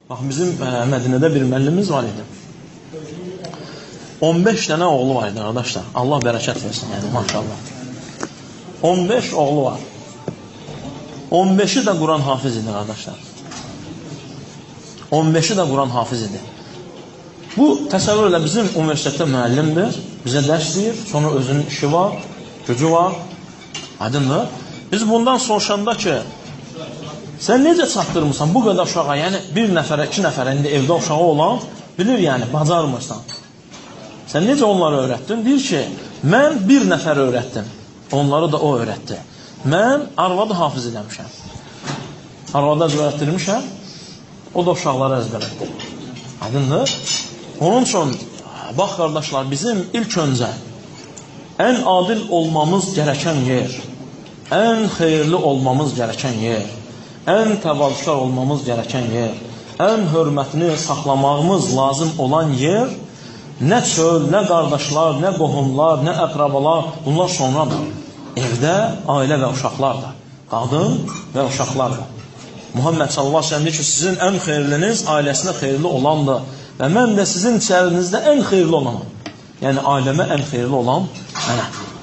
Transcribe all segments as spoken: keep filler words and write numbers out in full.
Bax, bizim ə, Mədinədə bir müəllimimiz var idi. on beş dənə oğlu var idi, qardaşlar. Allah bərəkət versin, yəni, maşallah. on beş oğlu var. on beşi də Quran hafiz idi, qardaşlar. on beşi də Quran hafiz idi. Bu, təsəvvür elə, bizim universitetdə müəllimdir, bizə dərs deyir, sonra özünün işi var, gücü var, aydındır. Biz bundan soruşanda ki, sən necə çatdırmırsan bu qədər uşağa, yəni bir nəfərə, iki nəfərə, indi evdə uşağı olan, bilir yəni, bacarmırsan. Sən necə onları öyrətdin? Deyir ki, mən bir nəfər öyrətdim, onları da o öyrətdi. Mən arvadı hafiz eləmişəm. Arvadı əzbərətdirmişəm, o da uşaqları əzbərətdir. Aydındır? Onun üçün, bax qardaşlar, bizim ilk öncə ən adil olmamız gərəkən yer, ən xeyirli olmamız gərəkən yer, ən təvazükar olmamız gərəkən yer, ən hörmətini saxlamağımız lazım olan yer, nə çöl, nə qardaşlar, nə qohumlar, nə əqrabalar, bunlar sonradır. Evdə ailə və uşaqlar da, qadın və uşaqlar da. Muhammed sallallahu aleyhi ve sellem deyir ki, sizin ən xeyirliniz ailəsinə xeyirli olandır və mən də sizin içərinizdə ən xeyirli olanam. Yəni, ailəmə ən xeyirli olan mənə.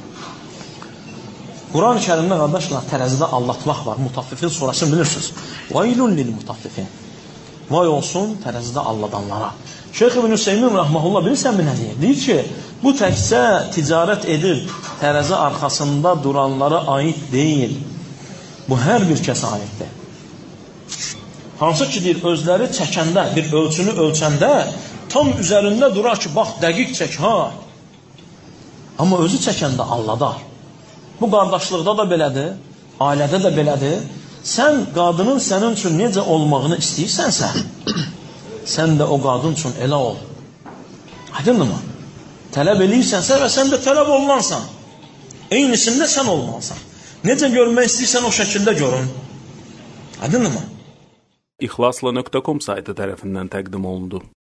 Quran-ı Kərimdə, qardaşlar, tərəzidə allatmaq var. Mutaffifin surasını bilirsiniz. Vaylun lil mutaffifin. Vay olsun tərəzidə alladanlara. Şeyx İbn Hüseymin Rəhməhullah bilirsənmi nə deyir? Deyir ki, bu təkcə ticarət edib tərəzi arxasında duranlara aid deyil. Bu hər bir kəsə aiddir. Hansı ki, deyir, özləri çəkəndə, bir ölçünü ölçəndə tam üzərində durar ki, bax, dəqiq çək, ha. Amma özü çəkəndə alladar. Bu qardaşlıqda da belədir, ailədə də belədir. Sən qadının sənin üçün necə olmağını istəyirsənsə, sən də o qadın üçün elə ol. Aydındır mı? Tələb eləyirsənsə və sən də tələb olunansan. Eynisində sən olmalısan. Necə görmək istəyirsən o şəkildə görün. Aydındır mı? İxlasla nöqtə com saytı tərəfindən təqdim olundu.